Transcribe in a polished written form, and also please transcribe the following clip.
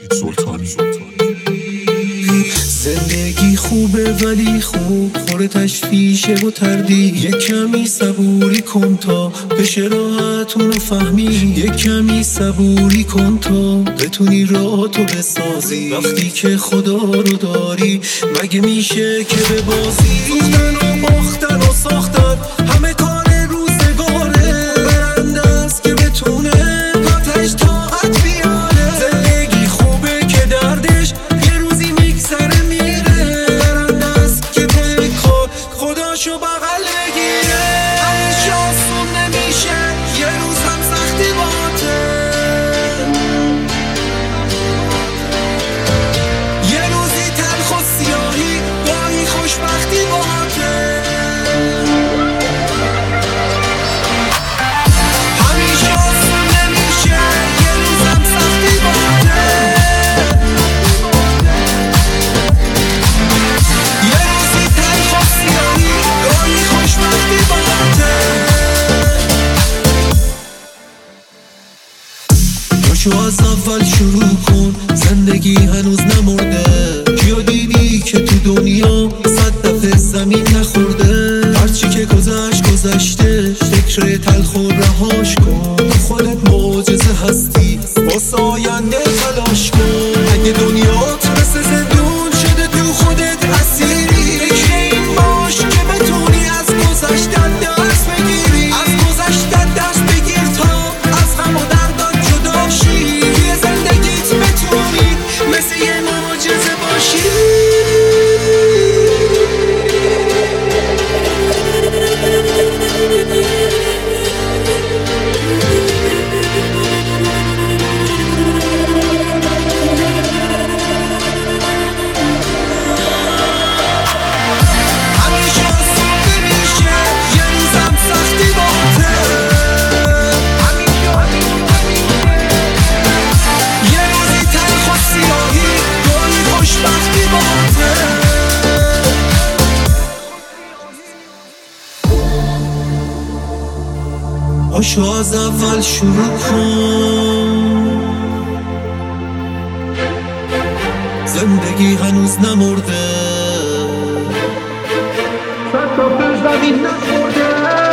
سلطانی. زندگی خوبه ولی خوب خوره تشویشه و تردید. یک کمی صبوری کن تا بشه راحت اونو فهمی. یک کمی صبوری کن تا بتونی راحتو بسازی. وقتی که خدا رو داری مگه میشه که ببازی؟ سوختن و باختن و ساختن همه کار روزگاره. برنده است که بتونه آتش طاقت بیاره. زندگی خوبه که دردش یه روزی میگذره میره. برنده است که ته کار خداشو بغل بگیره. همیشه آسون نمیشه، یه روز هم سختی باته. یه روزی تلخ و سیاهی، گاهی خوشبختی باته. همیشه آسون نمیشه، یه روز هم سختی باته. یه روزی تلخ و سیاهی، گاهی خوشبختی باته. پاشو از اول شروع کن، زندگی هنوز نمرده. کیو دیدی که تو دنیا 100 دفعه زمین نخورده؟ هرچی که گذشت گذشته، فکر تلخ و رهاش کن. خودت معجزه هستی، واسه آینده تلاش کن. اگه دنیات مثل زندون شده تو خودت اسیری، فکر این باش که بتونی از گذشتن درس بگیری. از گذشتن درس بگیر تا از غم و دردات جدا شی. توی زندگیت بتونی مثل یه معجزه باشی. همیشه آسون نمیشه، یه روز هم سختی باته. یه روزی تلخ و سیاهی، گاهی خوشبختی باته. پاشو از اول شروع کن، زندگی هنوز نمرده. 100 تا زمین نخورده.